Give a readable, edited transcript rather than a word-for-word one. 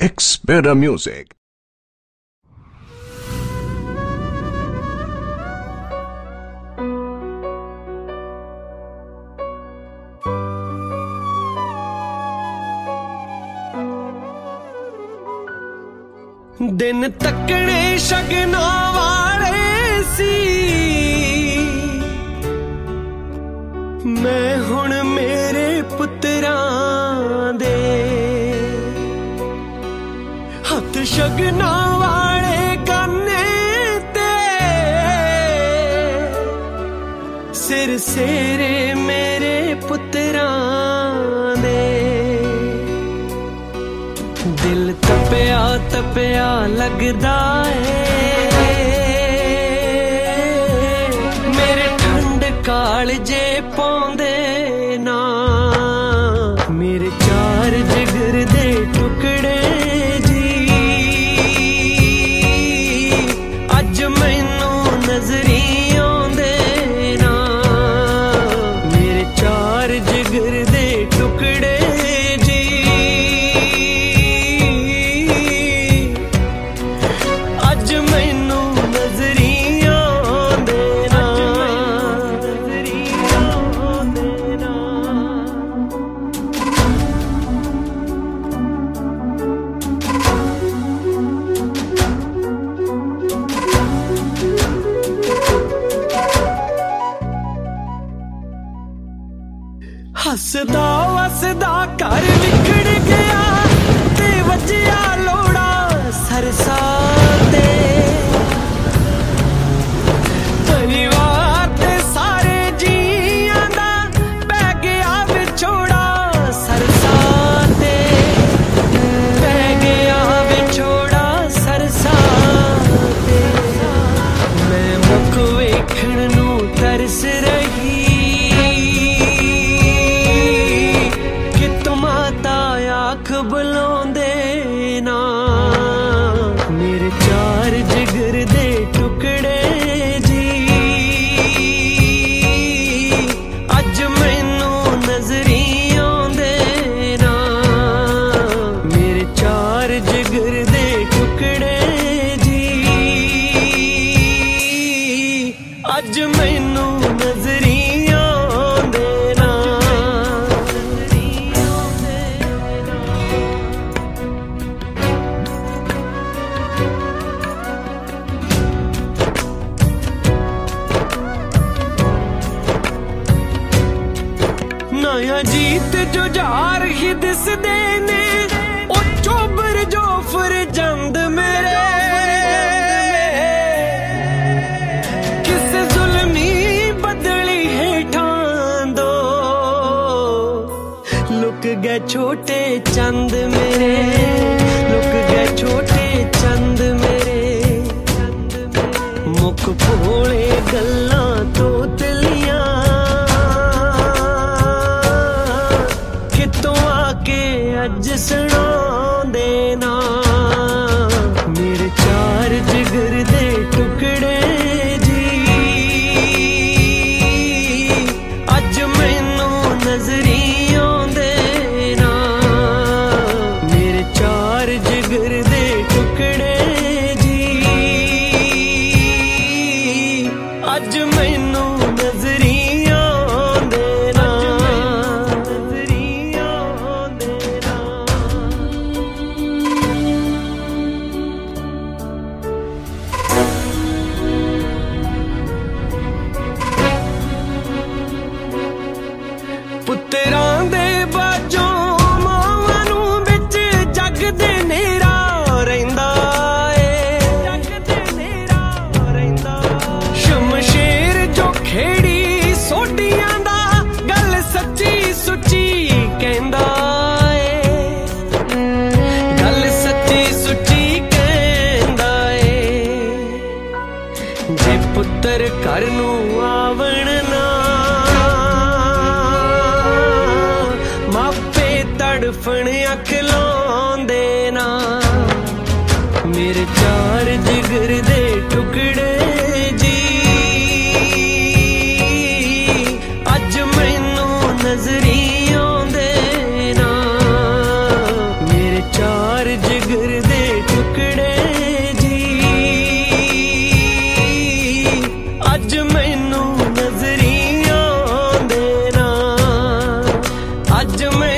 X Better Music. दिन तकने शगना वाले सी मैं हुण मेरे पुत्रां दे हथ शगना वाले काने ते सिर सेरे मेरे पुत्रां दे दिल तपिया तपिया लगदा है मेरे ठंड कालजे पौंदे ना मेरे चार जिगर दे टुकड़े जी अज मैनू नजरी आउंदे ना मेरे चार जिगर दे टुकड़े हसदा वसदा घर विखड़ गया ते वजिया लोड़ा सरसा ते परिवार ते सारे जियां दा पै गया विछोड़ा सरसा ते पै गया विछोड़ा सरसा ते मैं मुख वेखण नू तरस रही बुलांदे ना मेरे चार जिगर दे टुकड़े जी अज मैनू नजरी आउंदे ना मेरे चार जिगर दे टुकड़े जी अज मैनू नजरी आउंदे ना नया जीत जो जार ही दिसदे ने ओ चोबर जोफर जंद मेरे किस जुल्मी बदली हेठां दो लुक गए छोटे चंद मेरे लुक गए छोटे चंद मेरे मुख भोले गल्लां तो तलियां अज सुनांदे ना मेरे चार जिगर दे टुकड़े जी अज मैनू नजरी आउंदे ना मेरे चार जिगर दे टुकड़े जी अज मैनू नजरी आउंदे ना पुत्रां दे बाजों मावां नू विच जग दे नेरा रहिंदा ए जग दे नेरा रहिंदा शमशेर जो खेड़ी सोडियां दा गल सच्ची सुच्ची कहंदा ए गल सच्ची सुच्ची कहंदा ए जे पुत्तर घर नू आवण ना मापे तड़फण अख लाउंदे ना मेरे चार जिगर दे टुकड़े जी अज मैनू नजरी आउंदे ना मेरे चार जिगर दे टुकड़े जी अज मैनू नजरी आंदे ना अज मैं